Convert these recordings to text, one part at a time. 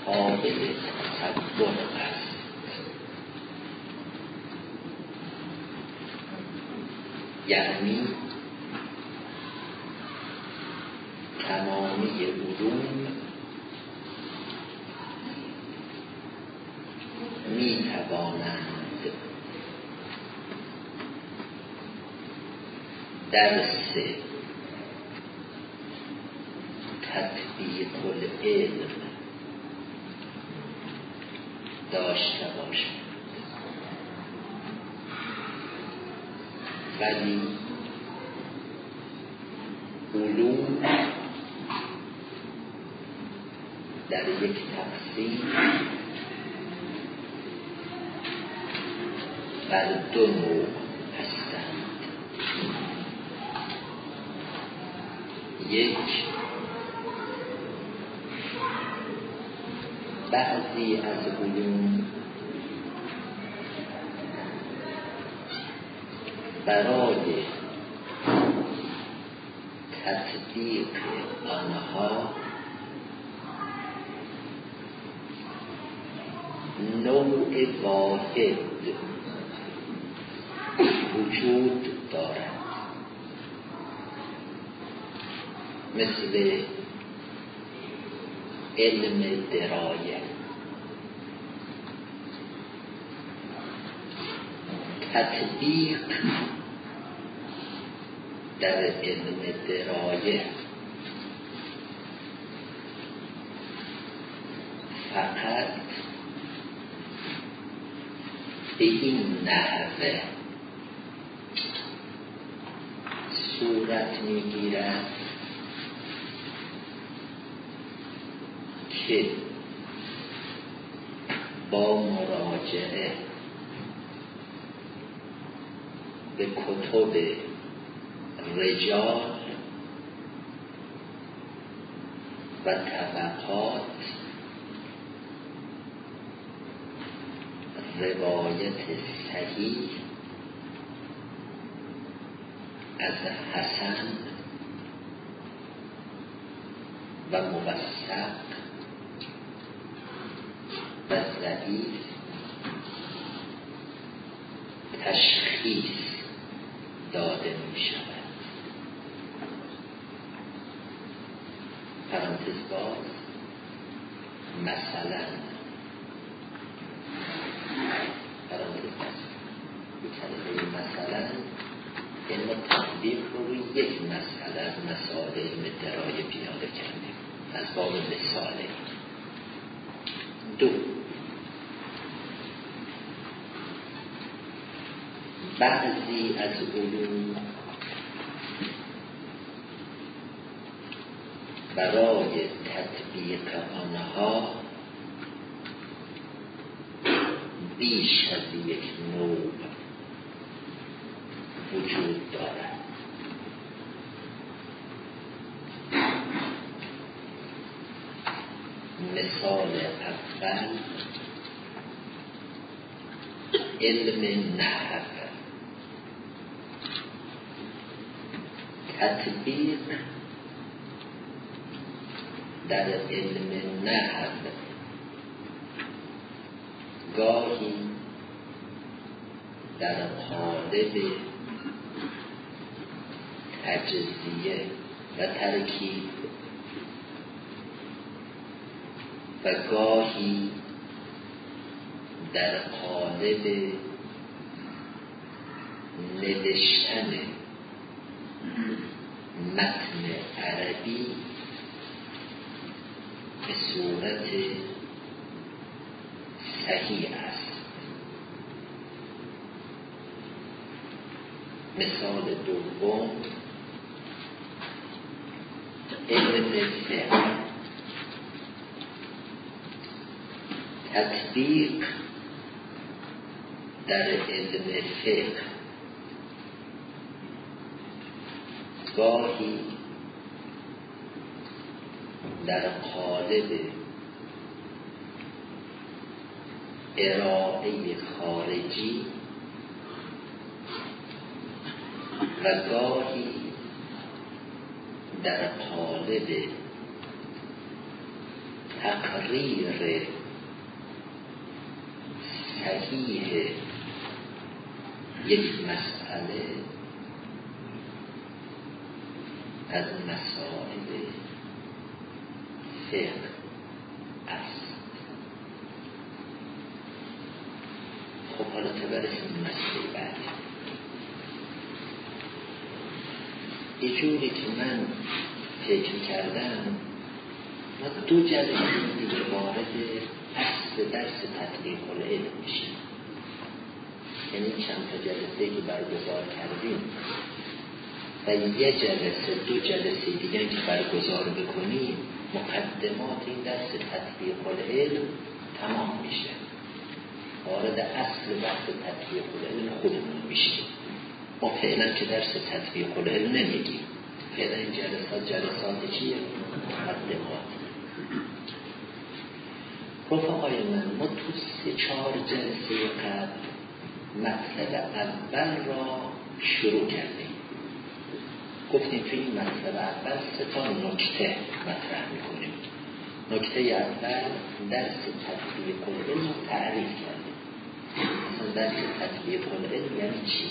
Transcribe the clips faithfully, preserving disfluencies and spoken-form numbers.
قابل تصور است. یعنی تمامی علوم می توانند درس تطبیق العلم داشته باشند، ولی علوم در یک تقسیم بر دو نوع هستند. یک، بعضی از علوم برای تطبیق آنها نوع واحد وجود دارد، مثل علم درایه. تطبیق در علم درایه فقط به این نحوه صورت میگیرد که با مراجعه به کتب رجال و طبقات روایت صحیح از حسن و موثق و ضعیف تشخیص داده می شود. پرانتز باز، مثلا پرانتز باز بکنه مثلا علم تطبیق رو روی یک مسئله از مسائل علم درایه پیاده کردیم از باب مثاله. دو، بعضی از علوم برای تطبیق آنها بیش از یک نوع وجود دارد. مثال اول علم نحو. تطبیق در علم نحو گاهی در قالب تجزیه و ترکیب و گاهی در قالب نوشتن متن عربی به صورت صحیح است. مثال دوم علم فقه. تطبیق در علم فقه گاهی در قالب ارائه خارجی و گاهی در قالب تقریر صحیح یک مسئله از مسائل فقه است. خب حالا تا برسیم مسئله بعدی. یه جوری که من فکر کردم ما دو جلسه دیگه وارد اصل درس تطبیق العلم میشیم. یعنی چند تا جلسه که برگزار کردیم و یه جلسه دو جلسه دیگه که برگزار بکنیم مقدمات این درس تطبیق العلم تمام میشه، وارد اصل بحث تطبیق العلم خودمون میشیم. ما فعلا که درس تطبیق العلم نمیگیم، فعلا این جلسات جلسات چیه؟ مقدمات. رفقای من، ما تو سه چهار جلسه قبل مطلب اول را شروع کردیم. گفتیم تو این مطلب اول سه تا نکته مطرح میکنیم. نکته اول درس تطبیق العلم رو تعریف کردیم. اصلا درس تطبیق العلم یعنی چی؟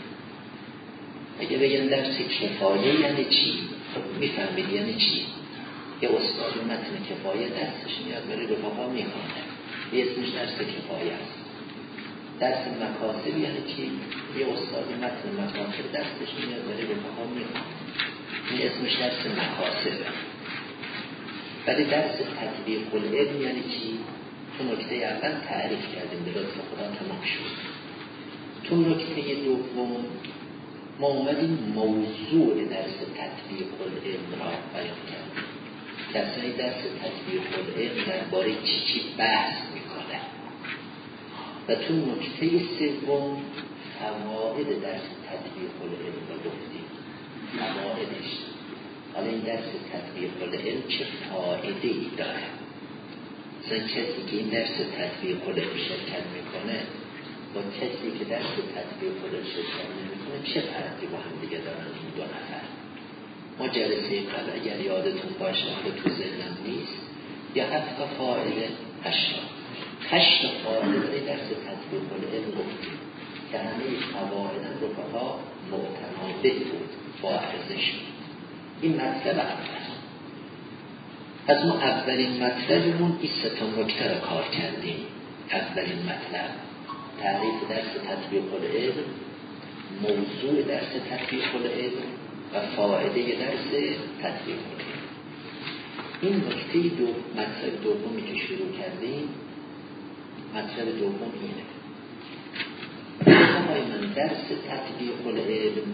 اگه بگن درس کفایه یعنی چی؟ خب میفهمید یعنی چی؟ یه استاد متن کفایه دستش میاد بره رفقا میخونه، یه اسمش درس کفایه است. درس مکاسب یعنی چی؟ یه استاد متن مکاسب دستش میاد بره رفقا میخونه، این اسمش درس مکاسبه. ولی درس تطبیق العلم یعنی چی؟ تو نکته اول تعریف کردیم، به لطف خدا تمام شد. تو نکته دوم ما اومدیم موضوع درس تطبیق العلم را بیان کردیم. کسانی درس تطبیق العلم درباره چی چی بحث میکنه و تو نکته سوم فواید درس تطبیق العلم را گفتیم. فوایدش، حالا این درس تطبیق العلم چه فایده ای داره؟ مثلا کسی که این درس تطبیق العلم شرکت میکنه با کسی که درس تطبیق العلم شرکت نمیکنه چه فرقی با هم دیگه دارن این دو نفر؟ ما جلسه قبل اگر یادتون باشه، حالا تو ذهنم نیست، یا حتی فایده هشتا هشتا فایده داره درس تطبیق العلم گفتیم که همه فوایدن رفقا متناسب بود، با ارزش بود. این مطلب اول. پس ما اولین مطلبمون این سه تا نکته را کار کردیم. اولین مطلب تعریف درس تطبیق العلم، موضوع درس تطبیق العلم و فایده درس تطبیق العلم. این نکته دو مطلب دومی که شروع کردیم، مطلب دوم اینه. آقای من، درس تطبیق العلم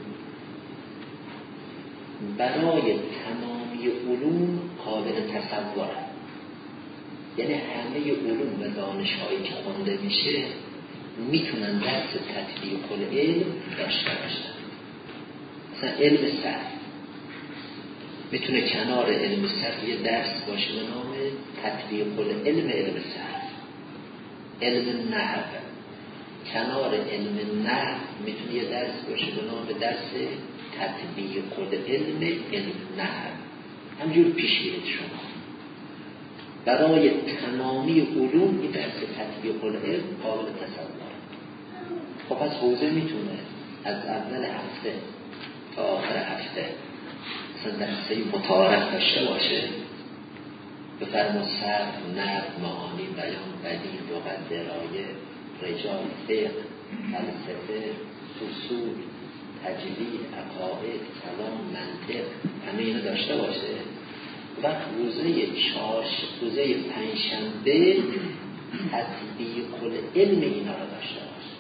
برای تمامی علوم قابل تصوره. یعنی همه علوم و دانش‌هایی که خونده میشه میتونن درس تطبیق العلم داشته باشن. مثلا علم صرف میتونه کنار علم صرف یه درس باشه به نام تطبیق العلم علم صرف. علم نحو کنار علم نحو میتونه یه درس باشه به نام درس تطبیق العلم علم نحو. همجور پیش میرید شما. برای تمامی علوم این درس تطبیق العلم قابل تصور. خب پس حوزه میتونه از اول هفته تا آخر هفته مثلا درسه متعارف داشته باشه، به فرمون صرف، نحو، معانی، بیان، بدیع، لغت، درایه، رجال، فقه، فلسفه، اصول، تجوید، عقاید، کلام، منطق، همه اینو داشته باشه. وقت روزه چهارش روزه پنجشنبه تطبیق العلم اینا رو داشته باشه.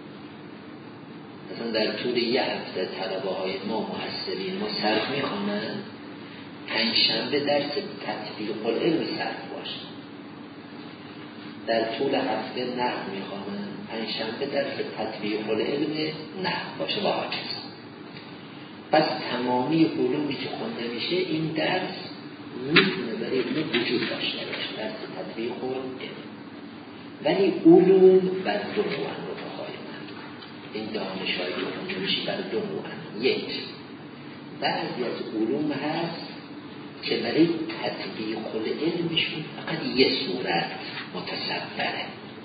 مثلا در طول یه هفته طلبه های ما محصلین ما صرف میخونن، پنجشنبه درس تطبیق العلم صرف باشه. در طول هفته نحو میخونن، پنجشنبه درس تطبیق العلم نحو باشه و هاکذا. پس تمامی علومی که خونده میشه این درس میتونه برای اون وجود داشته باشه، درس تطبیق العلم. ولی علوم بر دو نوعن رو بخواه من، این دانش‌های علوم میشه بر دو نوعن. یک، بعضی از علوم هست که برای تطبیق العلمشون فقط یه صورت متصوره.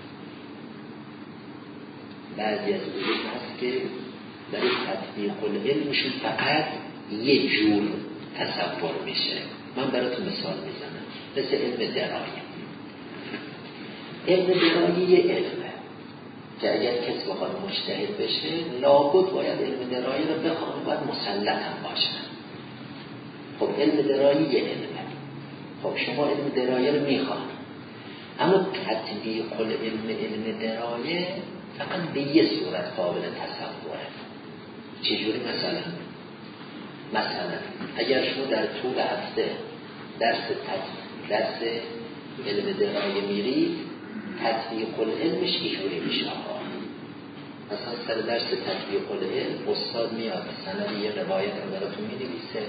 بعضی از علوم هست که برای تطبیق العلمشون فقط یه جور تصور میشه. من براتون مثال میزنم، مثل علم درایه. علم درایه یه علمه که اگر کسی بخواد مجتهد بشه لابد باید علم درایه رو بخونه، باید مسلط هم باشه. خب علم درایه یه علمه. خب شما علم درایه رو میخوان، اما تطبیق العلم علم درایه فقط به یه صورت قابل تصوره. چجوری؟ مثلا مثلا اگر شما در طول هفته درس درس علم درایه میرید، تطبیق العلمش اینجوری میشه. مثلا سر درس تطبیق العلم استاد میاد سند یه روایت رو براتون مینویسه،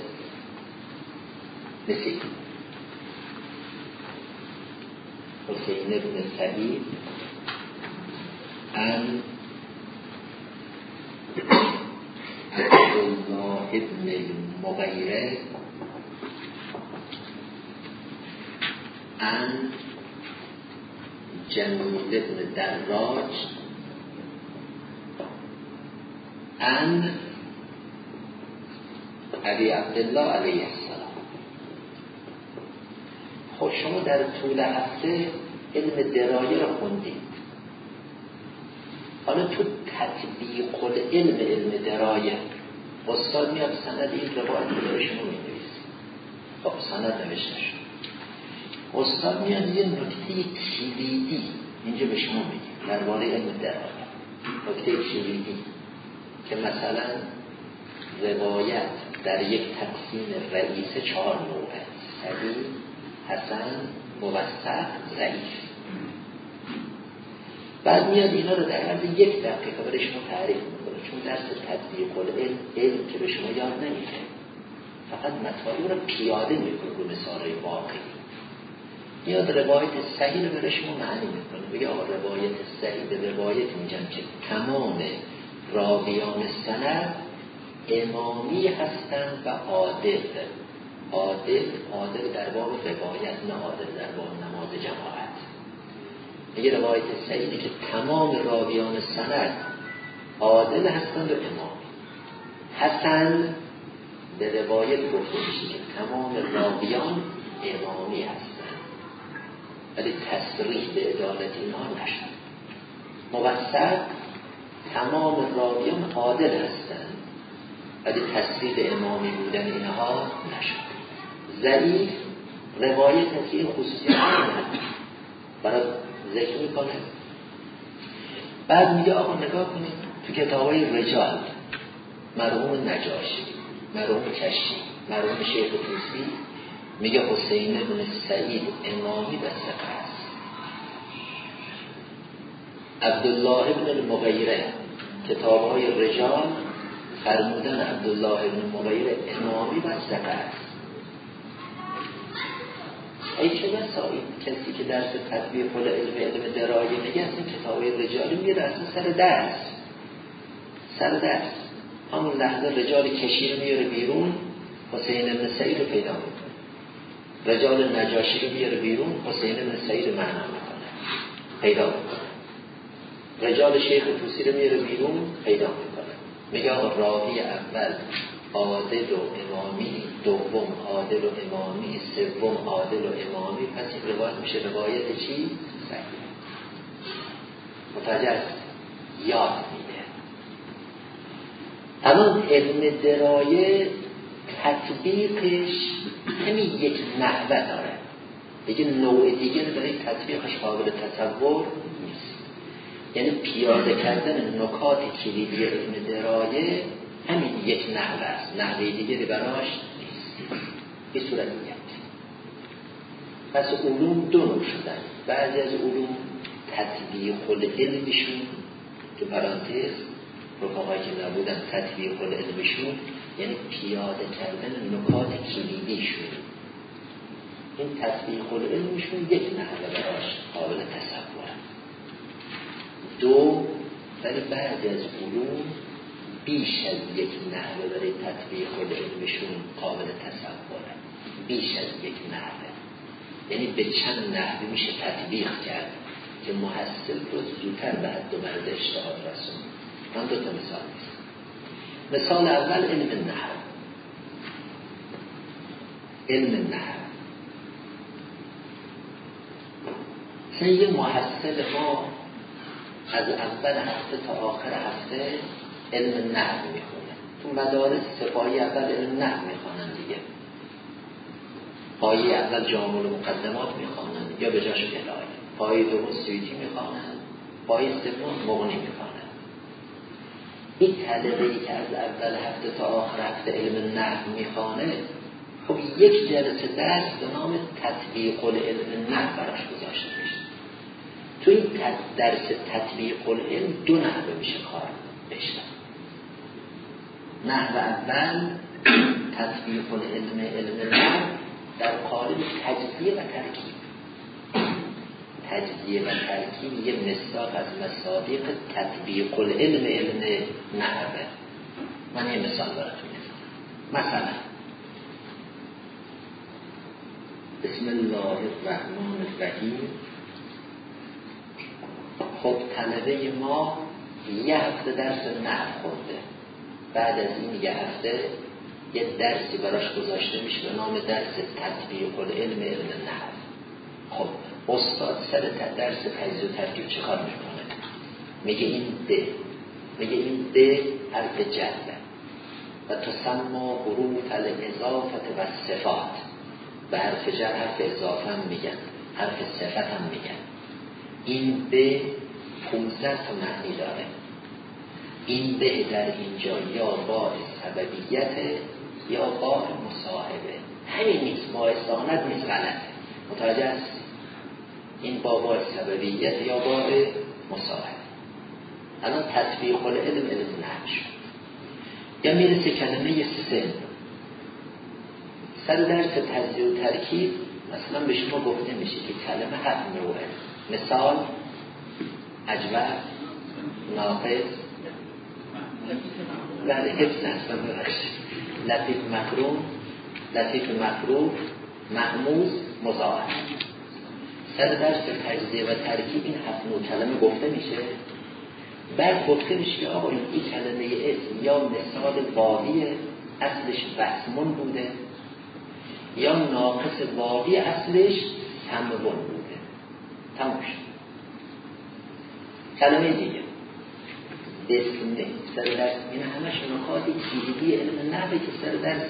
مثل حسین بن سعید عن عبدالله بن المغیره عن جمیل بن دراج عن ابی عبدالله علیه السلام. خب شما در طول هفته علم درایه رو خوندید، حالا تو تطبیق العلم علم درایه استاد میاد سند این روایت رو برای شما می‌نویسه. خب سند نوشته شد، استاد میاد یه نکته کلیدی اینجا به شما میگه درباره علم درایه. نکته کلیدی که مثلا روایت در یک تقسیم رئیسه چهار نوعه: صحیح، حسن، موثق، ضعیف. بعد میاد اینا رو در عرض یک دقیقه برای شما تعریف میکنه، چون درس تطبیق العلم علم که به شما یاد نمیده، فقط مطالب رو پیاده میکنه رو مثالای واقعی. میاد روایت صحیح رو برای شما معنی میکنه، میگه آقا روایت صحیح به روایت میگن که تمام راویان سند امامی هستند و عادل. عادل عادل در باب روایت، نه عادل در باب نماز جماعت. میگه روایت صحیحی که تمام راویان سند عادل هستند و امامی. حسن به روایت گفته میشه که تمام راویان امامی هستند ولی تصریح به عدالت اینها نشد. موثق تمام راویان عادل هستند ولی تصریح به امامی بودن اینها نشد. ضعیف روایت از این خصوصیت نداره، برای ذکر میکنه. بعد میگه آقا نگاه کنید تو کتابای رجال، مرحوم نجاشی، مرحوم کشی، مرحوم شیخ طوسی، میگه حسین بن سعید امامی و ثقه است. عبدالله بن المغیره، کتابهای رجال فرمودن عبدالله بن المغیره امامی و ثقه است. ای چه بسایی کسی که درس تطبیق العلم علم درایه میگه از این کتابهای رجالی میگه اصلا سر درس سر درس همون لحظه رجال کشی رو میاره بیرون، حسین بن سعید رو پیدا میکنه. رجال نجاشی رو میاره بیرون، حسین بن سعید رو معنا میکنه، پیدا میکنه. رجال شیخ طوسی رو میاره بیرون، پیدا میکنه. میگه راوی اول عادل و امامی، دوم عادل و امامی، سوم عادل و امامی، پس این روایت میشه روایت چی؟ صحیح. متوجه یاد میده. اما علم درایه تطبیقش همین یک نحوه داره، دیگه نوع دیگه برای تطبیقش قابل تصور نیست. یعنی پیاده کردن نکات کلیدی علم درایه همین یک نحوه است، نحوه دیگری براش نیست. به صورت دیگه پس علوم دو نوع شدن. بعضی از علوم تطبیق العلمشون تو پرانتز رفقایی که نبودن تطبیق العلمشون یعنی پیاده کردن نکات کلیدیشون. این تطبیق العلمشون یک نحوه براش قابل تصوره. دو، ولی بعضی از علوم بیش از یک نحوه برای تطبیق العلمشون قابل تصوره. بیش از یک نحوه، یعنی به چند نحوه میشه تطبیق کرد که محصل رو زودتر به حد و مرز اجتهاد رسون. من دو تا مثال میزنم. مثال اول علم نحو. علم نحو مثلا یه محصل ما از اول هفته تا آخر هفته علم نحو میخونه. تو مدارس سپاهی اول علم نحو میخونن دیگه، پایه اول جامع المقدمات میخونن یا به جاش الهی، پایه دوم سیوطی میخونن، پایه سوم مغنی میخونن. این طالبی که از اول هفته تا آخر هفته علم نحو میخونه، خب یک جلسه درس به نام تطبیق العلم نحو براش گذاشته میشه. تو این درس تطبیق العلم دو نحوه میشه کار بشه. نحو اول تطبیق العلم علم نحو در قالب تجزیه و ترکیب. تجزیه و ترکیب یه مصداق از مصادیق تطبیق العلم علم نحوه. من یه مثال براتون میزنم. مثلا بسم الله الرحمن الرحیم. خب طلبه ما یه هفته درس نحو خورده، بعد از این یه هفته یه درسی براش گذاشته میشه به نام درس تطبیق العلم علم نحو. خب استاد سر درس تجزیه و ترکیب چه کار میکنه؟ میگه این د، میگه این د حرف جره و تسمى حروف الاضافه و صفات. به حرف جر حرف اضافه هم میگن، حرف صفت هم میگن. این به پونزده تا معنی داره. این به در اینجا یا باء سببیت یا باء مصاحبه. همین نیست، باء استعانت نیست، غلطه. متوجه هست؟ این با باء سببیت یا باء مصاحبه. الان تطبیق العلم علم نحو شد. یا میرسه کلمه سن سر درس تجزیه و ترکیب، مثلا به شما گفته میشه که کلمه هفت نوعه. مثال اجوع، ناقص، بله حفظ نستم ببخشید، لطیف مکروم، لطیف مفروض، محموز، مضاعف. سر درس تجزیه و ترکیب این هفت نوع کلمه گفته میشه. بعد گفته میشه که آقا این کلمه اسم یا مثال واوی اصلش بسمون بوده یا ناقص واوی اصلش سمون بوده. تمام شد. کلمه دیگه اسم سر درس، این همش نکات کلیدی علم نحو که سر درس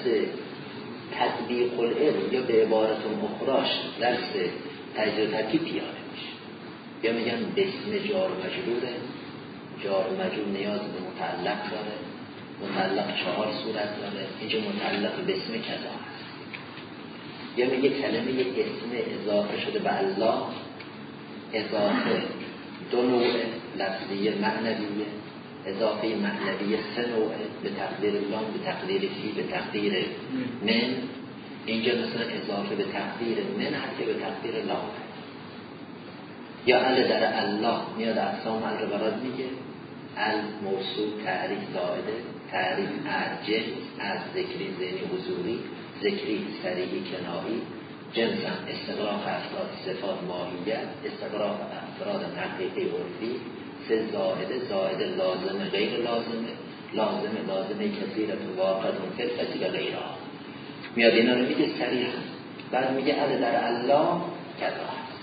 تطبیق العلم یا به عبارت اخراش درس تجزیه و ترکیب پیاده میشه. یا میگن اسم جار و مجروره، جار و مجرور نیاز به متعلق داره، متعلق چهار صورت داره، اینجا متعلق به اسم کذا هست. یا میگه کلمه اسم اضافه شده به الله، اضافه دو نوع لفظیه معنویه، اضافه معنویه سه نوعه، به تقدیر لام، به تقدیر فی، به تقدیر من. اینجا مثلا اضافه به تقدیر من هست که به تقدیر لام. یا ال در الله میاد اقسام ال رو برات میگه. ال موصول تعریف زائده، تعریف ارجه از ذکری ذهنی حضوری، ذکری صریحی کنایی، جنسا استقراق افراد صفات ماهیت، استقراق افراد حقیقی عرفی، سه زائده، زائده لازمه غیر لازمه، لازمه لازمه کثیرت واقعتون فرقتی و غیره. میاد اینا رو میگه صریح. بعد میگه ال در الله کذا هست.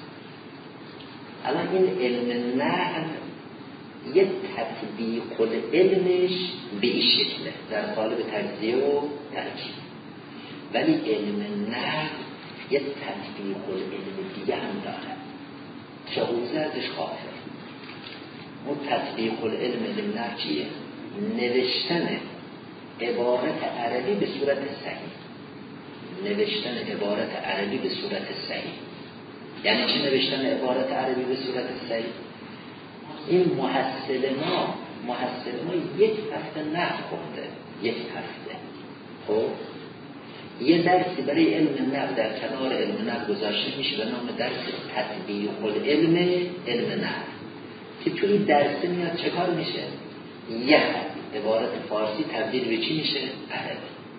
الان این علم نحو یه تطبیق العلمش به این شکله در قالب تجزیه و ترکیب، ولی علم نحو یه تطبیق العلم دیگه هم داره که حوزه ازش خافه. اون تطبیق العلم علم نحو چیه؟ نوشتن عبارت عربی به صورت صحیح. نوشتن عبارت عربی به صورت صحیح یعنی چی نوشتن عبارت عربی به صورت صحیح؟ این محصل ما محصل ما یک هفته نحو خونده، یک هفته. خب یه درسی برای علم نحو در کنار علم نحو گذاشته میشه به نام درس تطبیق العلم علم نحو که توی درس میاد چه کار میشه؟ یه عبارت فارسی تبدیل به چی میشه؟ عربی.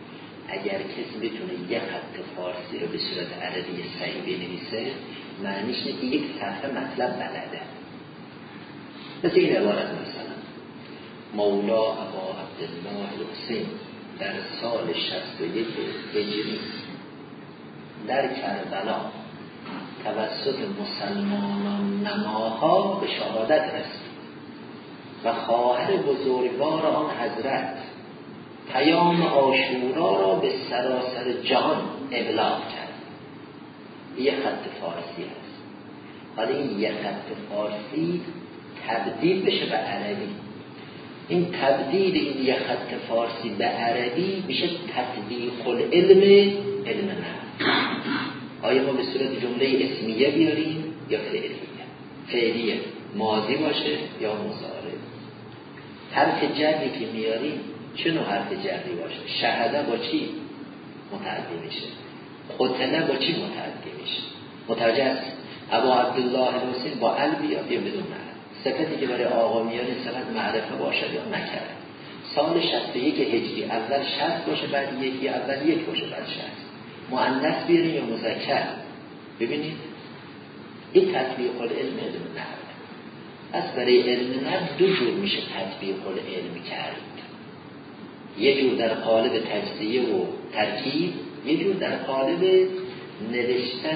اگر کسی بتونه یه خط فارسی رو به صورت عربی صحیح بنویسه، معنیش اینه که یک صفحه مطلب بلده. مثل این عبارت مثلا مولا ابا عبدالله الحسین در سال شصت و یک هجری در کربلا توسط مسلمانان نماها به شهادت رسید و خواهر بزرگوار آن حضرت پیام عاشورا را به سراسر جهان ابلاغ کرد. یه خط فارسی هست. حالا این یه خط فارسی تبدیل بشه به عربی. این تبدیل این یه خط فارسی به عربی میشه تطبیق العلم علم نحو. آیا ما به صورت جمله اسمیه بیاریم یا فعلیه؟ فعلیه ماضی باشه یا مضارع. حرف جری که میاریم چه نوع حرف جری باشه؟ شهده با چی متعدی میشه؟ قتله با چی متعدی میشه؟ متوجه است؟ ابا عبدالله الحسین با ال بیاد یا بدون ال؟ صفتی که برای آقا میاره صفت معرفه باشه یا نکره؟ سال شصت و یک هجری اول شصت باشه بعد یکی اول یک باشه بعد شصت. مؤنث بیاریم یا مذکر؟ ببینید این تطبیق العلم علم نحو. پس برای علم نحو دو جور میشه تطبیق العلم کرد. یه جور در قالب تجزیه و ترکیب، یه جور در قالب نوشتن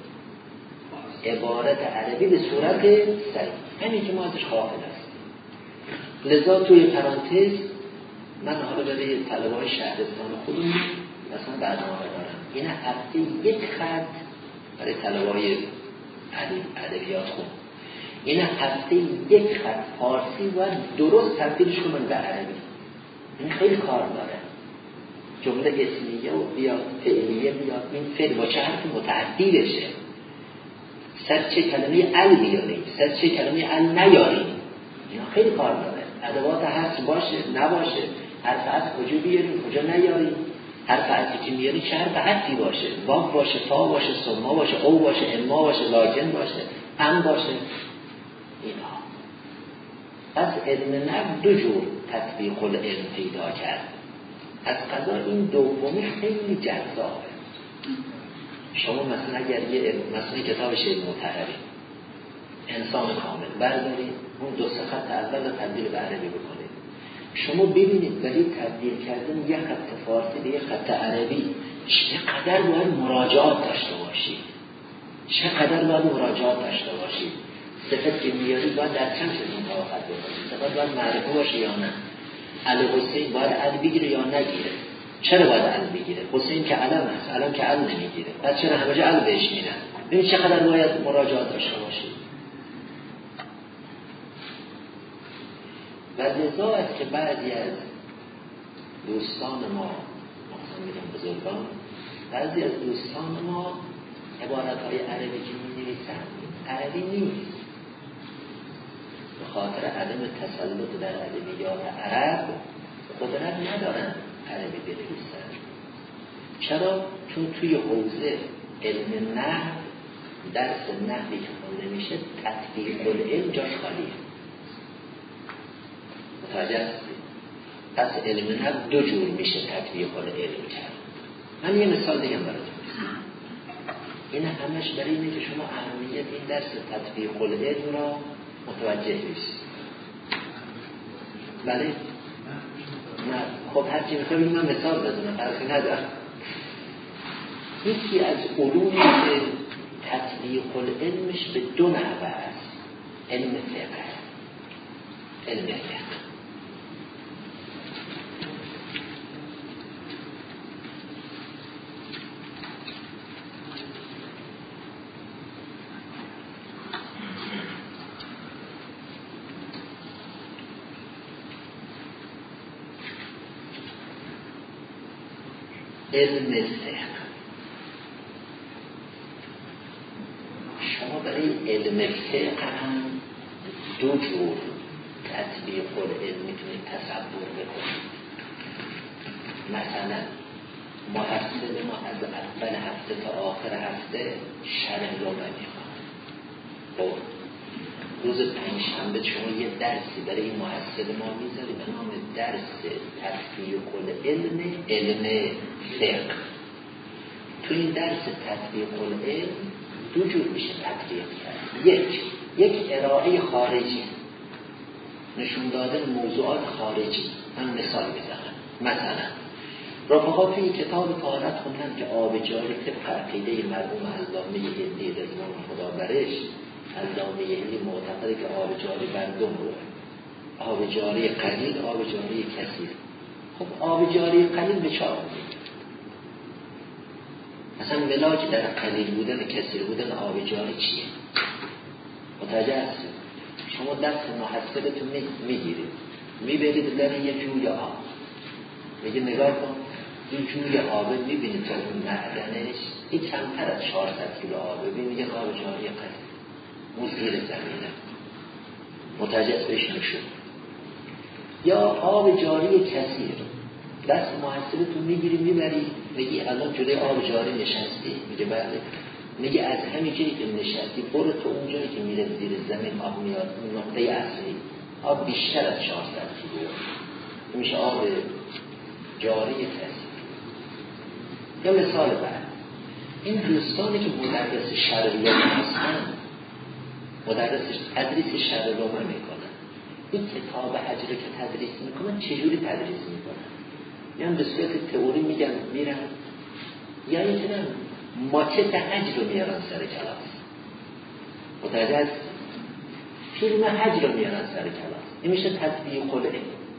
عبارت عربی به صورت صحیح. همین که ما ازش غافل هستیم. لذا توی پرانتز من حالا برای طلبه‌های شهرستان خودمون مثلا برنامه دارم. این هفته یک خط برای طلبه‌های ادبیات خون. این هفته یک خط فارسی و درست تبدیلش کنن به عربی. این خیلی کار داره. جمله اسمیه و بیاد فعلیه بیاد، این فعل با چه حرف متعدی بشه. سر چه کلمه ال بیاریم، سر چه کلمه ال نیاریم. اینا خیلی کار داره. ادوات حذف باشه نباشه، حرف حذف کجا بیاریم کجا نیاریم، حرف حذفی که میاریم چه حرف حذفی باشه، واو باشه، فا باشه، ثم باشه، او باشه، اما باشه، لاکن باشه، ام باشه. اینا پس علم نحو دو جور تطبیق العلم پیدا کرد. از قضا این دومی خیلی جذابه. شما مثلا اگر یه مثلا کتاب شیخ مطهری انسان کامل بردارید، اون دو سه خط اول رو تبدیل به عربی بکنید، شما ببینید برای تبدیل کردن یک خط فارسی به یک خط عربی چقدر باید مراجعات داشته باشید، چقدر باید مراجعات داشته باشید. صفت که میارید باید در چند چیز مطابقت بکنید. صفت باید معرفه باشه یا نه. علی حسین باید علی بگیره یا نگیره. چرا باید علی بگیره؟ حسین که علم هست، علم که علی نمیگیره، پس چرا همه جا علی بهش میدن؟ ببین چقدر باید مراجعات داشته باشید. و لذا است که بعضی از دوستان ما، مثلا میگم بزرگان، بعضی از دوستان ما عبارت‌های عربی که می‌نویسن عربی نیست. به خاطر عدم تسلط در ادبیات عرب قدرت ندارن عربی بنویسن. چرا؟ چون توی حوزه علم نحو، درس نحوی که خونده میشه، تطبیق العلم جاش خالیه. متوجه هستید؟ پس علم نحو دو جور میشه تطبیق العلم کرد. من یه مثال دیگه براتون میزنم. این همش برای اینه که شما اهمیت این درس تطبیق العلم را متوجه بشید. بله؟ نه. خب هرچی میخوایم من مثال بزنم، فرقی ندارم. یکی از علومی که تطبیق العلمش به دو نحوه است، علم فقه. علم فقه علم فقه. شما برای علم فقه هم دو جور تطبیق العلم میتونید تصور بکنید. مثلا محصل ما از اول هفته تا آخر هفته شرح لغت میخواد. روز پنجشنبه شما یه درسی برای این محصل ما میذاری به نام درس تطبیق العلم علم فقه. تو این درس تطبیق العلم دو جور میشه تطبیق کرد. یک یک ارائه خارجی، نشون دادن موضوعات خارجی. من مثال بزنم. مثلا رفقا توی کتاب طهارت خوندن که آب جاری طبق عقیده مرحوم علامه هندی رضوان خدا برش، علامه هندی معتقده که آب جاری بر دو نوعه، آب جاری قلیل، آب جاری کثیر. خب آب جاری قلیل به چهار میگه. مثلا ملاک در قلیل بودن و کثیر بودن آب جاری چیه؟ متوجه هستید؟ شما دست محصلتون میگیرید میبرید در یه جوی آب، میگه نگاه کن این جوی آبه، میبینید که اون معدنش این کمتر از چهارصد کیلو آبه، میگه آب جاری قلیل، اون زیر زمینه، متوجه بهش نشون. یا آب جاری کثیر، دست محصلتون میگیری میبری، میگی الان جلوی آب جاری نشستی، میگه بله، میگه از همین جایی که نشستی برو تو اون جایی که میره زیر زمین آب میاد، نقطه اصلی آب بیشتر از چهارصد کیلو میشه آب جاری کثیر. یا مثال بعد، این دوستانی که مدرس شرع لغت هستن، مدرس تدریس شرع لغت میکنن، این کتاب حج رو که تدریس میکنن چجوری تدریس میکنن؟ یعنی به صورت تئوری میگن میرن، یا اینکه نه ماکت حج رو میارن سر کلاس، متوجه است؟ فیلم حج رو میارن سر کلاس، این میشه تطبیق العلم.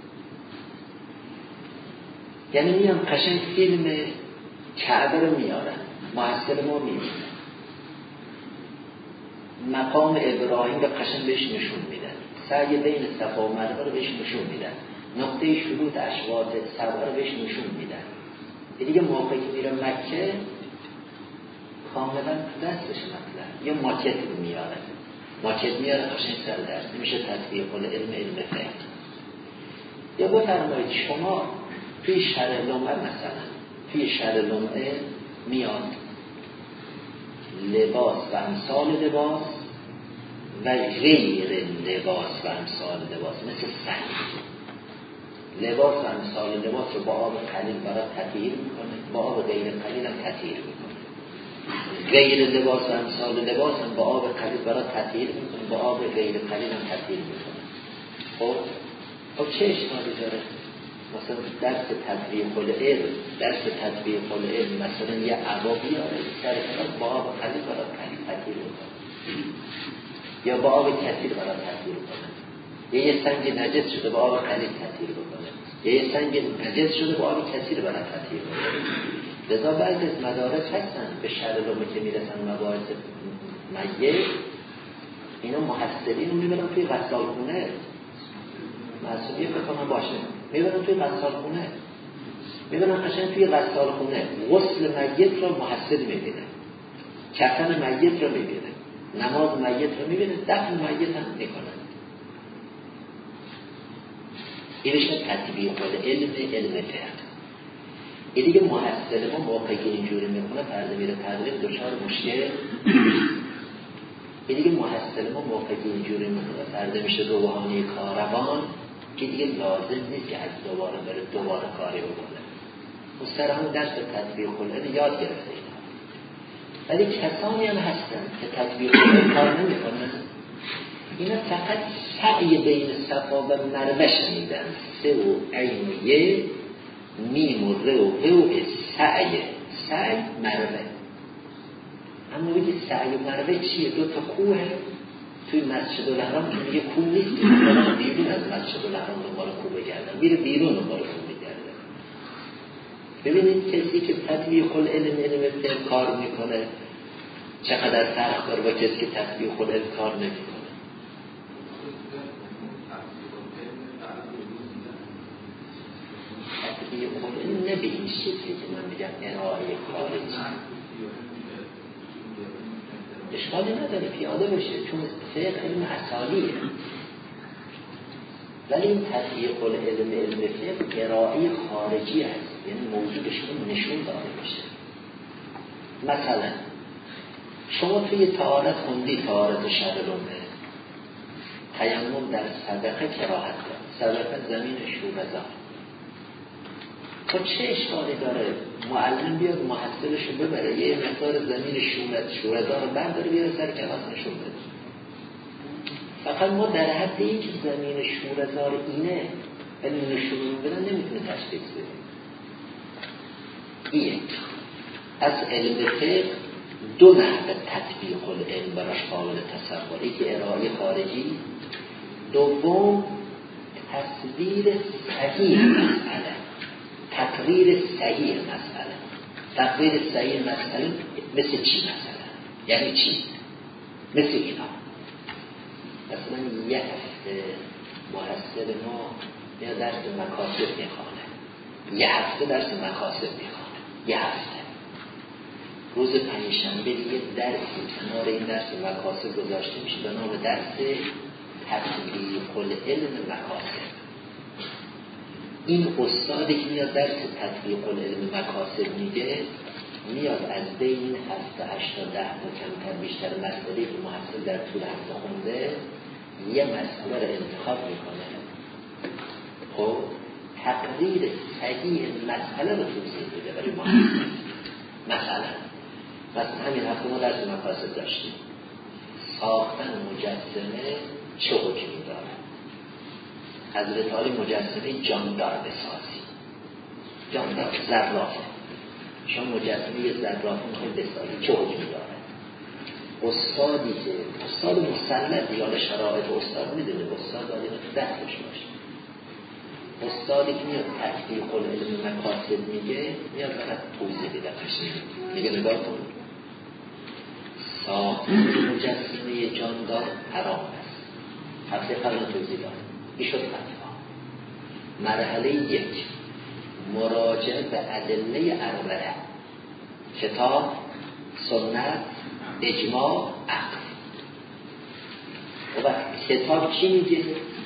یعنی میان قشنگ فیلم کعبه رو میارن، محصل ما میبینه، مقام ابراهیم رو قشنگ بهش نشون میدن، سعی بین صفا و مروه رو بهش نشون میدن، نقطه شروع اشواط سبع رو بهش نشون میدن. دیگه موقعی که میره مکه کاملا دستش مطلب یا ماکت رو میاره، ماکت میاره قشنگ سر درس، میشه تطبیق العلم علم فقه. یا بفرمایید شما توی شرع لمعه، مثلا توی شرع لمعه میاد لباس و امثال لباس و غیر لباس و امثال لباس، مثل سنگ، لباس و امثال لباس رو با آب قلیل برای تطهیر میکنه، با آب غیر قلیل هم تطهیر میکنه. غیر لباس و امثال لباس هم با آب قلیل برای تطهیر میکنه، با آب غیر قلیل هم تطهیر میکنه. خب خب چه اشکالی داره؟ مثلا درس تطبیق العلم، درس تطبیق العلم مثلا یه عبا بیاره سر کلاس با آب قلیل برای قلیل تطهیر میکنه، یا با آب کثیر برای تطهیر میکنه، یا یه سنگ نجس شده با آب قلیل تطهیر بکنه، یا یه سنگ نجس شده با آب کثیر برای تطهیر بکنه. لذا بعضی از مدارس هستن به شرع لمعه که میرسن مباحث میت، اینا محصلین رو میبرن توی غسال خونه، معصومیه بکنن باشه، میبرن توی غسال خونه، میبرن قشنگ توی غسال خونه غسل میت رو محصل میبینه، کفن میت رو میبینه، نماز میت رو میبینه، دفن میت هم میکنن. این میشه تطبیق العلم علم فقه. این دیگه محصل ما موقعی که اینجوری میکنه فرض میره تدریس دچار مشکل. این دیگه محصل ما موقعی که اینجوری میکنه فرض میشه روحانی کاروان که دیگه لازم نیست که از دوباره بره دوباره کاری بکنه. اون سر همون درس تطبیق العلم یاد گرفته اینا. ولی کسانی هم هستن که تطبیق العلم کار نمیکنن، اینا فقط سعی بین صفا و مروه شنیدن، سه و عین و یه، میم و ره و ه و سعی، سعی مروه. اما بگید سعی و مروه چیه؟ دو تا کوه توی مسجد الحرام که میگه کوه نیست، میگه بیرون از مسجد الحرام دنبال کوه بگردن، میره بیرون دنبال کوه بگردن. ببینید کسی که تطبیق العلم علم فقه کار میکنه چقدر فرق داره با کسی که تطبیق العلم کار نمیکنه. تطبیق العلم نه به این شکلی که من میگم ارائه خارجی، اشکالی نداره پیاده بشه چون فقه علم اصالیه، ولی این تطبیق العلم علم فقه ارائه خارجی هست، یعنی موجودش رو نشون داده بشه. مثلا شما توی طهارت خوندی طهارت شرع لمعه، تیمم در صدقه کراهت داره. صدقه زمین شوره‌زار. خب چه اشکالی داره معلم بیاد محصلش رو ببره یه مقدار زمین شوره‌زار رو برداره بیاره سر کلاس نشون بده؟ فقط ما در حد این که زمین شوره‌زار اینه ولی نشون بدن نمیتونه تشخیص بده. این از علم فقه دو نحو تطبیق العلم براش قابل تصور. یکی ارائه خارجی، دوم تصویر صحیح مسئله، تقریر صحیح مسئله. تقریر صحیح مسئله مثل چی مثلا؟ یعنی چی؟ مثل اینا. مثلا یه هفته محصل ما یا درس مکاسب میخوانه، یه هفته درس مکاسب میخوانه، یه هفته روز پنجشنبه دیگه درسی کنار این درس مکاسب گذاشته میشه به نام درس تطبیق العلم مکاسب. این استادی که میاد درس تطبیق العلم مکاسب میده میاد از بین هفته هشتا ده و کمتر بیشتر مسئله که محصل در طول هفته خونده یه مسئله رو انتخاب میکنه. خب تقریر صحیح مسئله رو توضیح میده برای محصل. مثلا مثلا همین هفته ما درس مکاسب داشتیم. ساختن مجسمه چه حکمی داره؟ حضرت عالی مجسمه جاندار بسازی. جاندار زرافه. شما مجسمه زرافه میخواید بسازی چه حکمی داره؟ استادی که استاد مسلط یا شرایط استاد میدونه استاد باید اینو تو دستش باشه. استادی که میاد تطبیق العلم مکاسب میگه میاد فقط توضیح بده قشنگ میگه نگاه کن ساختن مجسمه جاندار حرام است. هفته قبل توضیح داد. این شد فتوا. مرحله یک مراجعه به ادله اربعه، کتاب، سنت، اجماع، عقل. و کتاب چی میگه؟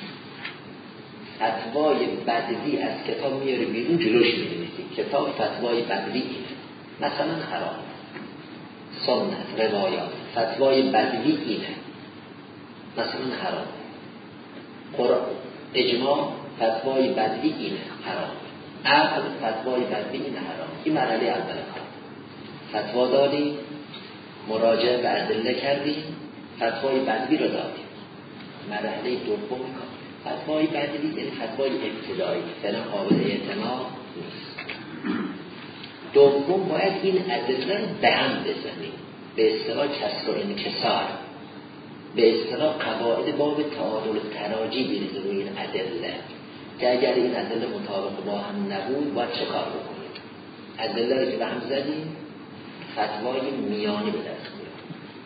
فتوای بدوی از کتاب میاره بیرون جلوش می‌نویسی. کتاب فتوای بدوی اینه. مثلا حرام. سنت روایات فتوای بدوی اینه. مثلا حرام. قرآن اجماع فتوای بدوی اینه حرام. عقل فتوای بدوی اینه حرام. این مرحله اول کار. فتوا دادیم، مراجعه به ادله کردیم، فتوای بدوی رو دادیم. مرحله دوم کار فتوای بدوی یعنی فتوای ابتدایی فعلا قابل اعتماد نیست. دوم باید این ادله رو به هم بزنیم، به اصطلاح کسر و انکسار، به اصطلاح قواعد باب تعادل و تراجی بریزه روی این ادله که اگر این ادله مطابق با هم نبود باید چه کار بکنیم؟ ادله رو که به هم زدیم فتوای میانی به دست میاد.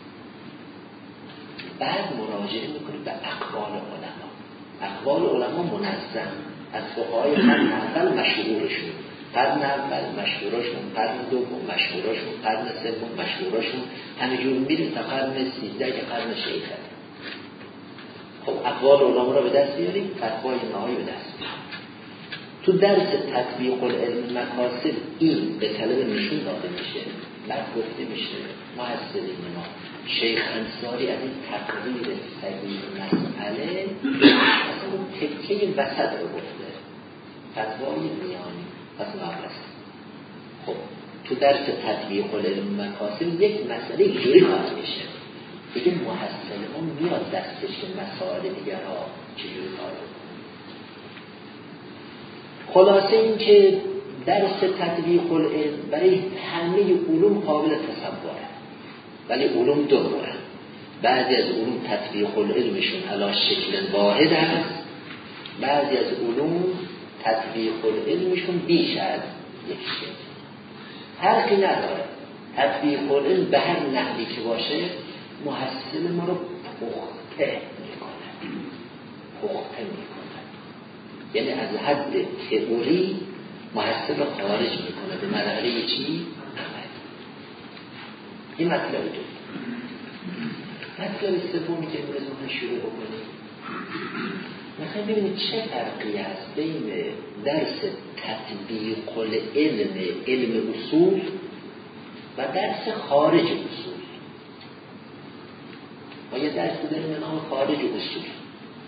بعد مراجعه میکنیم به اقوال علما. اقوال علما منظم از فقهای قرن اول مشهورشون، قرن اول مشهورشون، قرن دوم مشهورشون، قرن سوم مشهورشون، همینجور میریم تا قرن سیزده که قرن شیخه. خب اقوال علما رو به دست بیاریم، فتوای نهایی به دست بیاریم. تو درس تطبیق العلم مکاسب این به طلب نشون داده میشه. بعد گفته میشه محصلین ما شیخ انصاری از این تقریر صحیح مسئله اصلا اون تکه وسط رو گفته، فتوای میانی پس ناقص. خب تو درس تطبیق العلم مکاسب یک مسئله اینجوری خواهد میشه دیگه محصل ما میاد دستش که مسائل دیگر ها چجوری کار کنه. خلاصه این که درس تطبیق العلم برای همه علوم قابل تصوره، ولی علوم دو نوعه. بعضی از علوم تطبیق العلمشون علی شکل واحد هست، بعضی از علوم تطبیق العلمشون بیش از یک شکل. فرقی نداره. تطبیق العلم به هر نحوی که باشه محصل ما رو پخته میکنه، پخته میکنه. یعنی از حد تئوری محصل رو خارج میکنه به مرحله چی؟ عمل. این مطلب دو. مطلب سومی که امروز ما شروع بکنیم، مثلا ببینید چه فرقی هست بین درس تطبیق العلم علم اصول و درس خارج اصول. ما یه درس داریم به نام خارج اصول.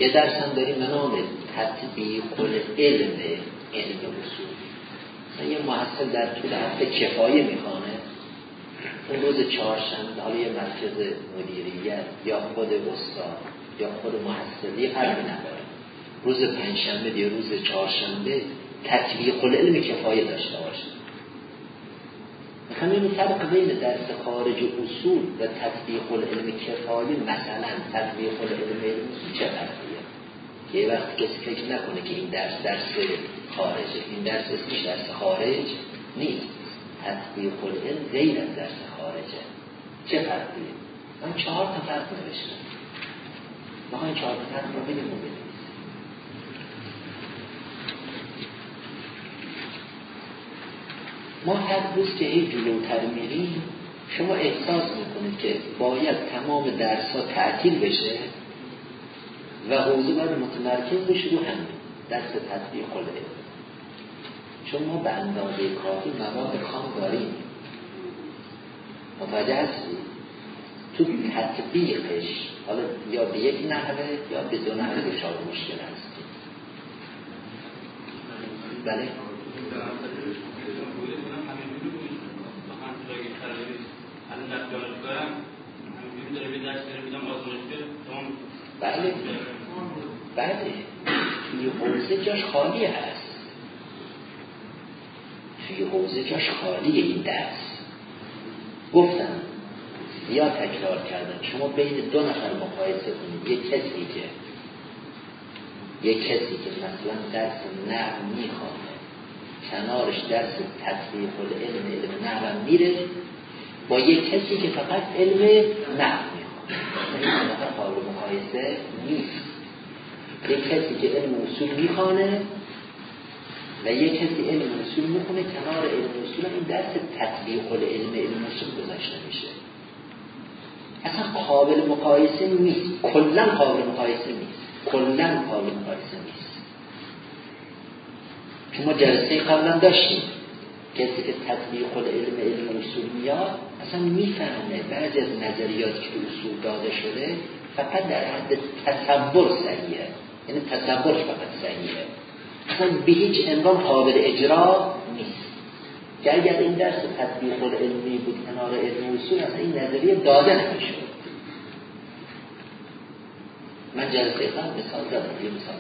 یه درس هم داریم به نام تطبیق العلم علم اصول. مثلا یه محصل در طول هفته کفایه میخوانه، اون روز چهارشنبه حالا یه مرکز مدیریت یا خود استاد یا خود محصلی فرقی نداره، روز پنجشنبه یا روز چهارشنبه تطبیق العلم کفایه داشته باشه. میخوام این فرق بین درس خارج اصول و تطبیق العلم کفایه، مثلا تطبیق العلم علم اصول چه فرقیه؟ که یه وقت کسی فکر نکنه که این درس درس خارجه، این درس اسمش درس خارج نیست، تطبیق العلم غیر از درس خارجه. چه فرقیه؟ من چهار تا فرق نوشتم، میخوام چهار تا فرق رو بگم و بنویسم. ما هر روز که هی جلوتر میریم شما احساس میکنید که باید تمام درس ها تعطیل بشه و حوزه باید متمرکز بشه رو همین درس تطبیق العلم، چون ما به اندازه کافی مواد خام داریم. متوجه هستی؟ تو تطبیقش حالا یا به یک نحوه یا به دو نحوه دچار مشکل هستیم. بله؟ بله بله توی حوزه جاش خالی هست، توی حوزه جاش خالی این درس. گفتم یا تکرار کردم شما بین دو نفر مقایسه کنید، یک کسی که یک کسی که مثلا درس نحو میخوانه کنارش درس تطبیق العلم علم نحو میره، با یک کسی که فقط علم نحو میخوانه، این نفر قابل مقایسه نیست. یک کسی که علم اصول میخوانه و یک کسی علم اصول میخونه، کنار علم اصول این درس تطبیق العلم علم اصول گذاشته میشه. اصلا قابل مقایسه نیست، کلا قابل مقایسه نیست، کلا قابل مقایسه نیست. چون ما جلسه قبلا داشتیم کسی که تطبیق العلم علم اصول میاد اصلا میفهمه بعضی از نظریاتی که اصول داده شده فقط در حد تصور صحیحه، یعنی تصورش فقط صحیحه، اصلا به هیچ عنوان قابل اجرا نیست. که اگر این درس تطبیق العلمی بود کنار علم اصول اصلا این نظریه داده نمیشد. من جلسه قبل مثال زدم، یه مثال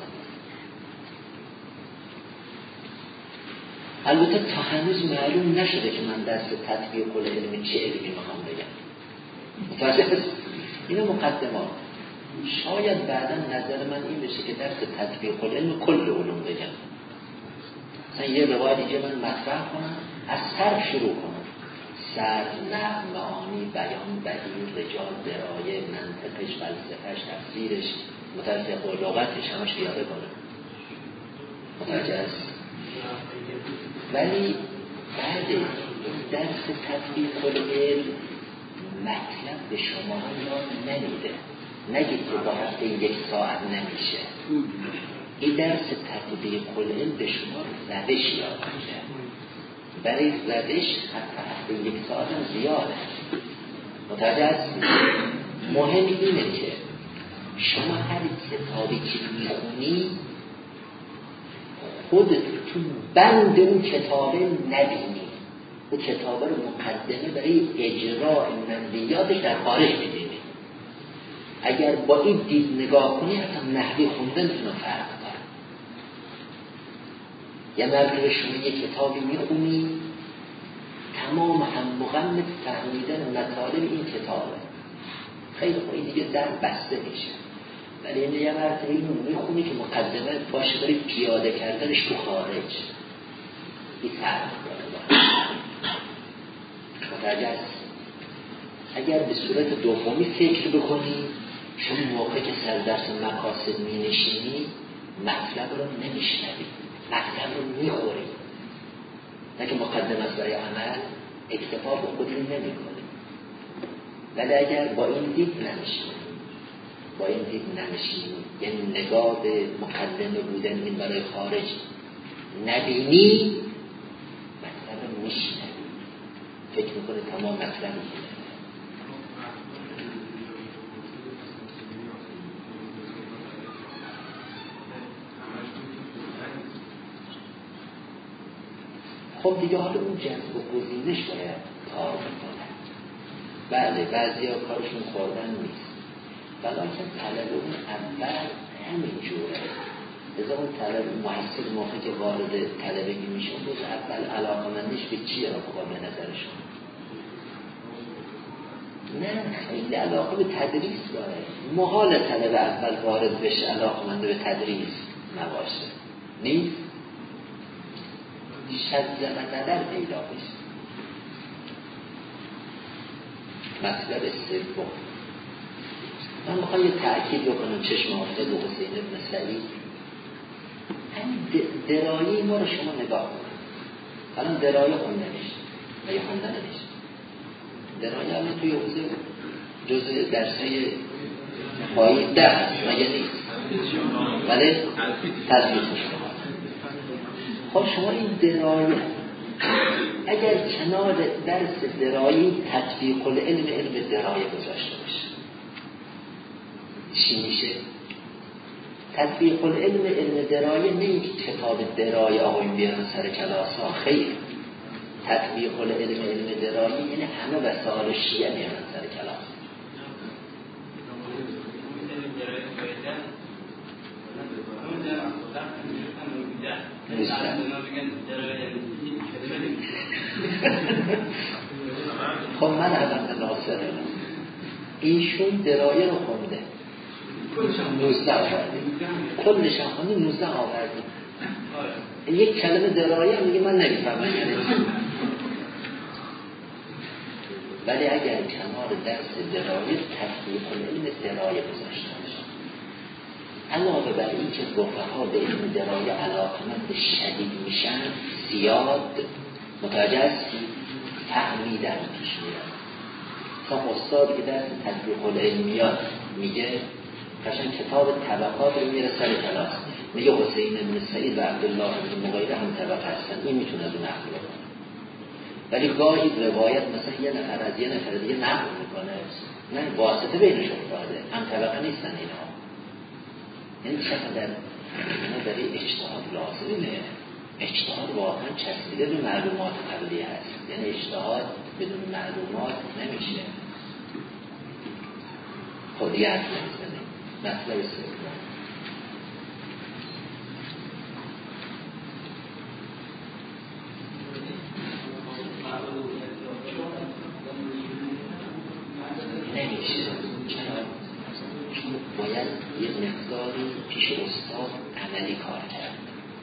البته تا هنوز معلوم نشده که من درس تطبیق العلم چه علمی میخوام بگم. متوجه هست؟ اینو مقدمات. شاید بعدا نظر من این بشه که درس تطبیق العلم کل علوم بگم. مثلا یه روایت اینجا من مطرح کنم، از سر شروع کنم، سر، نحو، معانی، بیان، بدیع، رجال، درایه، منطقش، فلسفهش، تفسیرش، متعلق با لغتش همش بیاره کنم. متوجه هست؟ ولی بعد درس تطبیق العلم مطلب به شما یاد نمیده. نگید که با هفته یک ساعت نمیشه. این درس تطبیق العلم به شما روش یاد میده. برای روش حتی هفته یک ساعت هم زیاده. متوجه هستید؟ مهم اینه که شما هر کتابی که میخونی خودت تو بند اون کتابه نبینی، اون کتابه رو مقدمه برای اجراء منویاتش در خارج میبینی. اگر با این دید نگاه کنی حتی نحوی خوندن میتونه فرق داره. یه مرتبه شما یه کتابی میخونی تمام هم مغمت فهمیدن مطالب این کتابه، خیلی خوبی دیگه در بسته میشه. ولی این یه مرتبه اینو میخونی که مقدمه باشه برای پیاده کردنش تو خارج، این فرق داره. متوجه است؟ اگر به صورت دومی فکر بکنی، چون موقع که سر درس مقاصد می نشینی مطلب رو نمیشنوی، مطلب رو میخوری، نه که مقدمه است برای عمل، اکتفا به خودی نمی کنی. ولی اگر با این دید نمیشینی با این دید نمیشینی یعنی نگاه به مقدمه بودن این برای خارج نبینی، مطلب رو میشنوی، فکر میکنی تمام مطلب میکنی. خب دیگه حالا اون جذب و گزینش باید کار میکنه. بله بعضی ها کارشون خوردن نیست، ولیکن طلب اون اول همین جوره. لذا اون طلب محصل موقعی که وارد طلبگی میشه اون روز اول علاقمندیش به چیه را بقا به نظرشون؟ نه خیلی علاقه به تدریس داره. محال طلب اول وارد بشه علاقمند به تدریس نباشه. نیست؟ شد و ندر پیدا بشه. مطلب سوم من میخوام یه تأکید بکنم چشم افتاد به حسین ابن سعید. همین درایی ما رو شما نگاه کنید. الان درایی خونده میشه و یه خونده نمیشه. درایی الان توی حوزه جزء درسای پایی ده هست مگه نیست؟ ولی تدریس شما خب شما این درایی اگر کنار درس درایی تطبیق العلم علم درایی گذاشته باشه چی میشه؟ تطبیق العلم علم درایی نه اینکه کتاب درایی آقایون بیارن سر کلاس ها، خیر. تطبیق العلم علم درایی یعنی همه وسایل شیعه میارن سر کلاس. خب من الان ناصره ایشون درایه رو خونده نوزده آورده کلش هم خونده نوزده آورده یک کلمه درایه هم میگه من نمیفهمم یعنی ولی اگر کنار درس درایه تطبیق العلم درایه گذاشته باشه علاوه بر این که رفقا به علم درایه علاقمند شدید میشن زیاد متوجه هستی فهمیدن پیش میاد. تا استاد که درس تطبیق العلمیات میگه قشنگ کتاب طبقات رو میره سر کلاس میگه حسین بن سعید و عبدالله بن مغیره هم طبقه هستن، این میتونه از اون نقل بکنه. ولی گاهی روایت مثلا یه نفر از یه نفر دیگه نقل میکنه نه واسطه بینش افتاده هم طبقه نیستن اینا. یعنی چقدر اینا برای اجتهاد لازمه. اجتهاد واقعا چسبیده به معلومات قبلی هست، یعنی اجتهاد بدون معلومات نمیشه. خود یه حرف نمیزنه. مطلب سوم نمیشه. چرا؟ چون باید یه مقداری پیش استاد عملی کار کرد.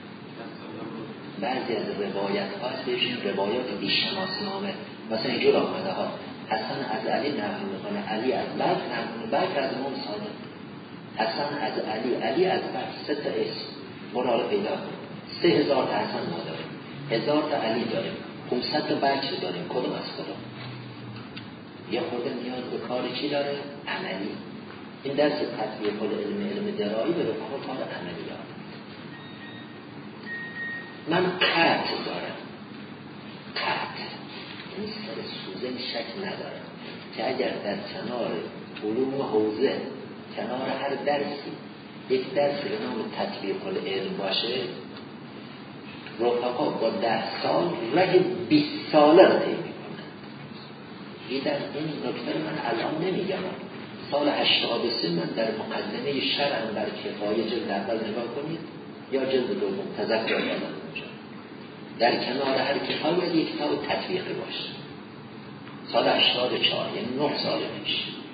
بعضی از روایت ها هست بهشون روایات بیشناسنامه مثلا اینجور آمده ها حسن از علی نقل میکنه، علی از بعد نقل بعد از امام صادق، حسن از علی، علی از بعد سه تا اسم مرحله پیدا کنیم. سه هزار تا حسن ما داریم، هزار تا علی داریم، پونصد تا بچه داریم. کدوم از کدوم؟ یه خورده نیاز به کار چی داره؟ عملی. این درس تطبیق العلم علم درایی به رفاه کار عملی داره. من قطع دارم قطع این سر سوزن شک ندارم که اگر در کنار علوم حوزه کنار هر درسی یک درسی به نام تطبیق العلم باشه رفقا با ده سال راه بیست ساله رو طی میکنن. این در این نکته من الان نمیگم. سال هشتاد و سه من در مقدمه شرع بر کفایه جلد اول نگاه کنید یا جلد دوم تذکر دادم در کنار هر کتاب باید یک کتاب تطبیقی باشه. سال هشتاد و چهار یعنی نه سال پیش.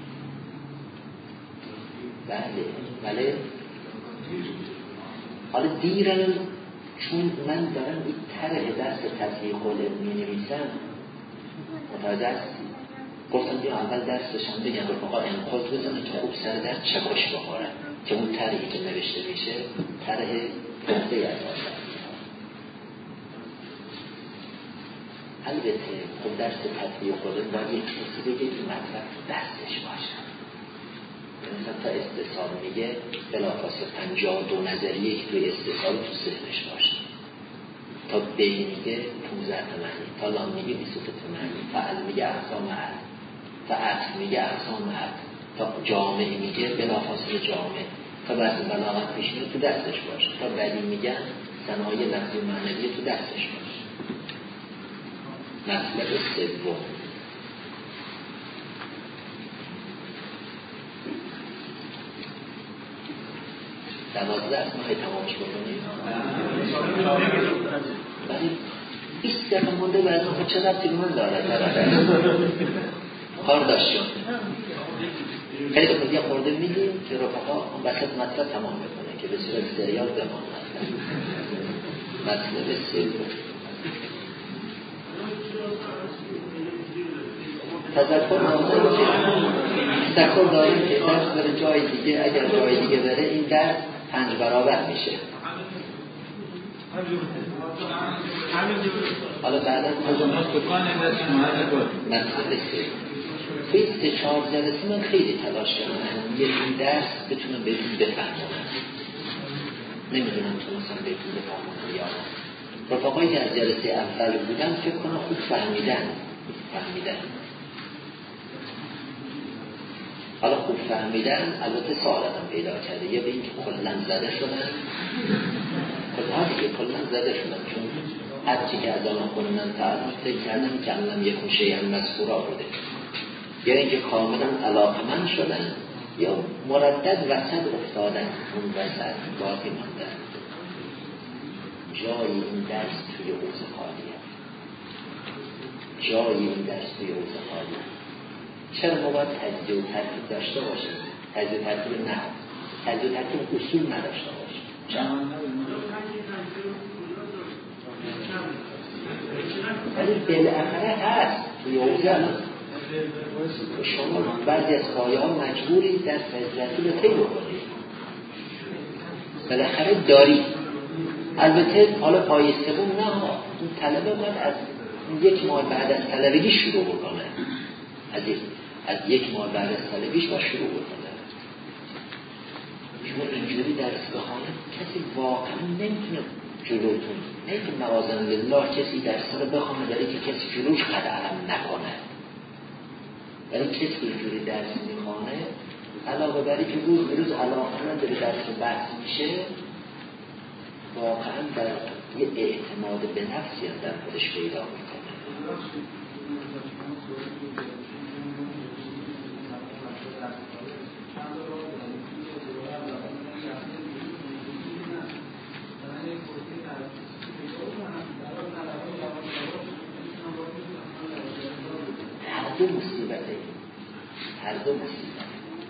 بله بله حالا دیرم چون من دارم این طرح درس تطبیق العلم می نویسم متوجه هستی؟ گفتم بیا اول درسشم بگم رفقا انقاض بزنه که خوب سر درد چکاش بخورن که اون طرحی که نوشته میشه طرح نقطه از آن. البته خب درس تطبیق العلم باید یک کسی بگه که مطلب دستش باشه. مثلا تا استثار میگه بلافاصله پنجاه و دو نظریه که توی استثار تو ذهنش باشه. تا بی میگه پونزده تمنی، تا لام میگه بیست و سه تمنی، تا ال میگه اقسام عد، تا عطف میگه اقسام عد، تا جامع میگه بلافاصله جامع، تا بعضی بلاغت پیش تو دستش باشه. تا بعدی میگن صنایع لفظی و معنوی تو دستش باشه. مطلب سوم دوازده است میخوایی تمامش بکنیم؟ ولی بیست دقیقه مونده و از اون خود چه ربطی به من داره کار داشت شد خیلی خود یه خورده میدیم که رفقا اون وسط مطلب تمام بکنه که به صورت سریال بمان مطلب سوم تذکر داریم که تذکر داریم که درس بره جای دیگه، اگر جای دیگه بره این درس پنج برابر میشه. حالا بعدا مطلب سوم توی سه چهار جلسه من خیلی تلاش کردم یه این درس بتونم بهتون بفهمونم، نمیدونم تونستم بهتون بفهمونم یا نه. رفقایی که از جلسه اول بودن فکر کنم خوب فهمیدن فهمیدن حالا خوب فهمیدن البته سوالاتم پیدا کرده، یه به این که کلن زده شدن کلن دیگه کلن زده شدن چون هرچی که از آنها کنن تعلم فکر کردم که الان یک خوشه هم مذکورا بوده، یا اینکه کاملا علاقمند شدن یا مردد وسط افتادن، اون وسط باقی ماندن. جای این درس توی حوزه خالیه، جای این درس توی حوزه خالیه. چرا ما باید تجزیه و ترتیب داشته باشیم؟ تجزیه و ترتیب نه، تجزیه و ترتیب اصول نداشته باشیم. چرا؟ ولی بالاخره هست توی حوزه. شما بعضی از پایه ها مجبوری در فضلتی به طی بکنید، بالاخره داری. البته حالا پایه سوم نه ها، اون طلبه باید از یک ماه بعد از طلبگی شروع بکنه، از یک از یک ماه بعد از طلبگیش باید شروع بکنه. شما اینجوری درس بخونه کسی واقعا نمیتونه جلوتون، نه که موازن لله کسی درس رو بخونه داره که کسی جلوش قد علم نکنه، ولی کسی که اینجوری درس میخوانه علاوه بری که روز به روز علاقه من داره درس بحث میشه، واقعا در یه اعتماد به نفسی هم در خودش پیدا میکنه. هر دو مصیبته، هر دو مصیبته.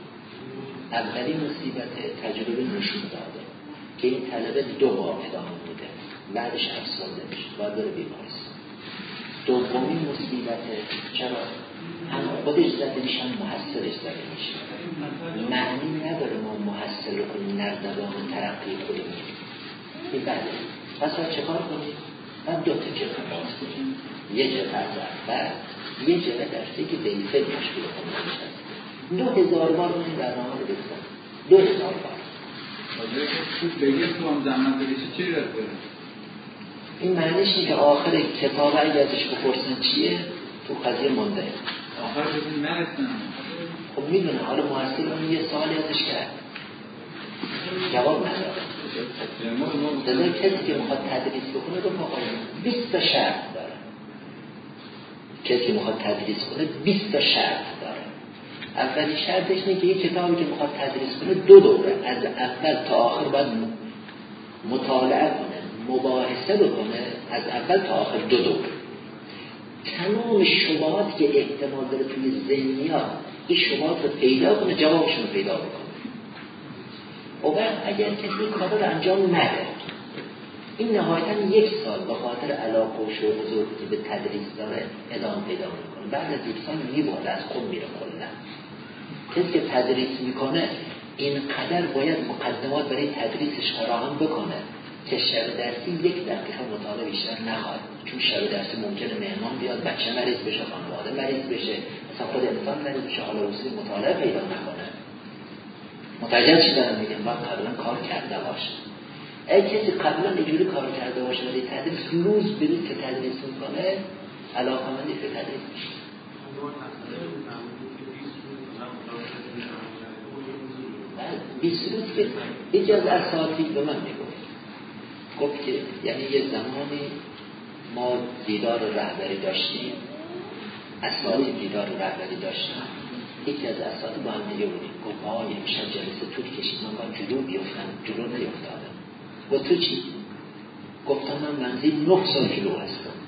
اولی مصیبت تجربه نشون داده که این طلبه دو بار ادامه بوده، بعدش افسرده میشه، باید بره بیمارستان. دومی مصیبت چرا؟ هم خودش زده میشن، محصلش زده میشه. معنی نداره ما محصل رو کنیم نردبان ترقی کنیم. این بده. پس باید چه کار کنیم؟ باید دو تا جبه باز کنیم. یه جبه از اول، یه جبه درسته که بیفل مشکل کنیم میشه. دو هزار بار من این برنامه رو بکنم. دو هزار بار. بگید تو هم زمان بگیشه چی رد بریم؟ این معنیش اینه که آخر کتاب اگه ازش بپرسن چیه تو قضیه مونده. آخر بزنی نرسن. خب میدونه حالا محصل اون یه سوالی ازش کرد جواب نداره. داده کسی که میخواد تدریس بکنه رو مقایم بیست تا شرط داره. کسی که میخواد تدریس کنه بیست تا شرط داره. اولی شرطش اینه که یک کتابی که میخواد تدریس کنه دو دوره از اول تا آخر باید مطالعه کنه، مباحثه بکنه، از اول تا آخر دو دوره. تمام شبهات که احتمال داره توی ذهنیات این شبهات رو پیدا کنه، جوابشون رو پیدا بکنه. و بعد اگر کسی کار رو انجام نده، این نهایتاً یک سال به خاطر علاقه و شوق و ذوقی که به تدریس داره ادامه پیدا میکنه. بعد از یک سال میباره، از خود میره کلا. کسی که تدریس میکنه اینقدر باید مقدمات برای تدریسش فراهم بکنه که شب درسی یک دقیقه مطالعه بیشتر نخواد، چون شب درسی ممکنه مهمان بیاد، بچه مریض بشه، خانواده مریض بشه، مثلا خود انسان مریض بشه، حالا اصولی مطالعه پیدا نکنه. متوجه چی دارم میگم؟ باید قبلا کار کرده باشه. اگه کسی قبلا اینجوری کار کرده باشه ولی تدریس روز به روز که تدریس میکنه علاقه‌مندی به تدریس میشه. بیست روز که یکی از اساتید به من میگفت، گفت که یعنی یه زمانی ما دیدار رهبری داشتیم، اساتید دیدار رهبری داشتن. یکی از اساتید با هم دیگه بودیم، گفت آه یه میشن جلسه طول کشید، من باید جلو بیفتم، جلو نیفتادم. گفت تو چی؟ گفتم من منزل نه سال جلو هستم،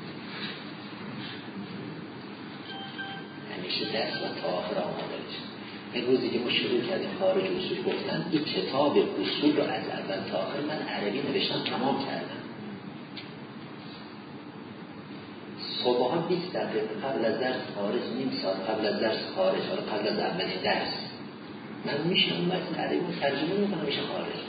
همیشه دست و تا آخر آماده بشم. این روزی که ما شروع کردیم خارج اصول گفتن، این کتاب اصول رو از اول تا آخر من عربی نوشتم تمام کردم. صبح ها بیست دقیقه قبل از درس خارج، نیم ساعت قبل از درس خارج، حالا قبل از اولین درس من میشم متن عربی رو ترجمه میکنم میشم خارج.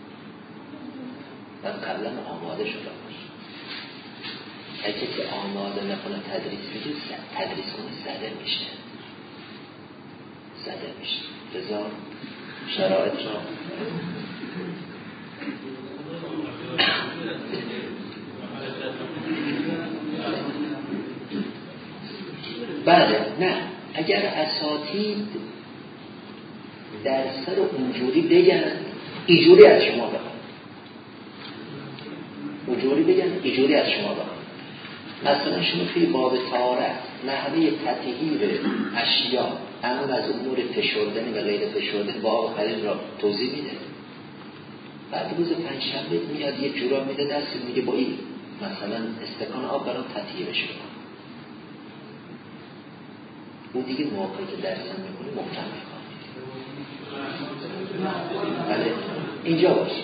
من قبلا آماده شده باش. اگه که آماده نکنه تدریس میگه، تدریس کنه زده میشه زده میشه بذار شرایط را بله. نه اگر اساتید درس رو اونجوری بگن اینجوری از شما بخوان، اونجوری بگن اینجوری از شما بخوان. مثلا شما توی باب طهارت نحوه تطهیر اشیا اما از امور فشردنی و غیر فشردنی با آب خلیل را توضیح میده. بعد روز پنجشنبه میاد یه جورا میده دست میگه با این مثلا استکان آب برام تطهیرش بکن. اون دیگه موقعی که درس میکنه محکم میکنه. بله اینجا باشه.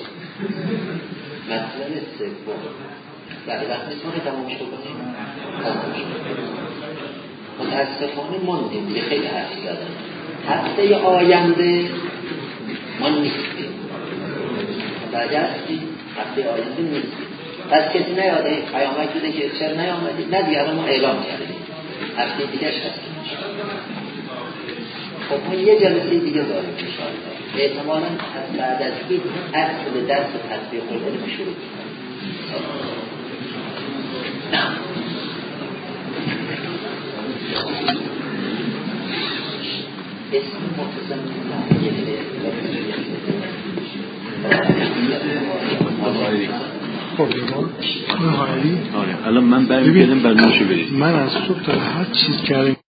مطلب سوم بعد وقتی ما تمامش بکنیم تمامش بکنیم. متاسفانه ماندیم دیگه، خیلی حرف زدن. هفته آینده ما نیستیم، برگشتیم هفته آینده نیستیم. پس کسی نیاده پیامک بوده که چرا نیامدی؟ نه دیگه ما اعلام کردیم هفته دیگه هستیم. خب ما یه جلسه دیگه داریم انشاءالله. احتمالاً بعد از این اصل درس تطبیق العلم شروع کنیم. اسم متضمن آره الان من برمیگردم برنامه‌شو برید. من از صبح تا هر چیز کردم